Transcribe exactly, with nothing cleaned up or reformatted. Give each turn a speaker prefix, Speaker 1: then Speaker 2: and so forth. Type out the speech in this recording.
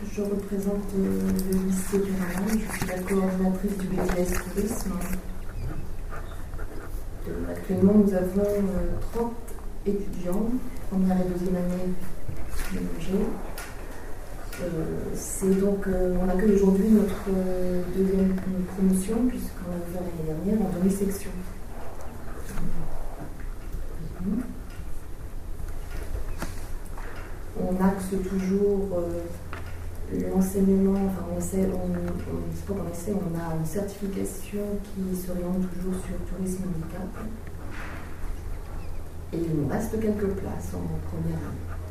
Speaker 1: Je représente euh, le lycée du Rhin. Je suis la coordinatrice du B T S Tourisme. Euh, actuellement, nous avons euh, trente étudiants, première et deuxième année mélangées. Euh, c'est donc, euh, on accueille aujourd'hui notre euh, deuxième promotion, puisqu'on a ouvert l'année dernière en demi-section. On axe toujours euh, l'enseignement, enfin on essaie, on, on, c'est pas qu'on essaie, on a une certification qui s'oriente toujours sur tourisme handicap. Et il nous reste quelques places en première année.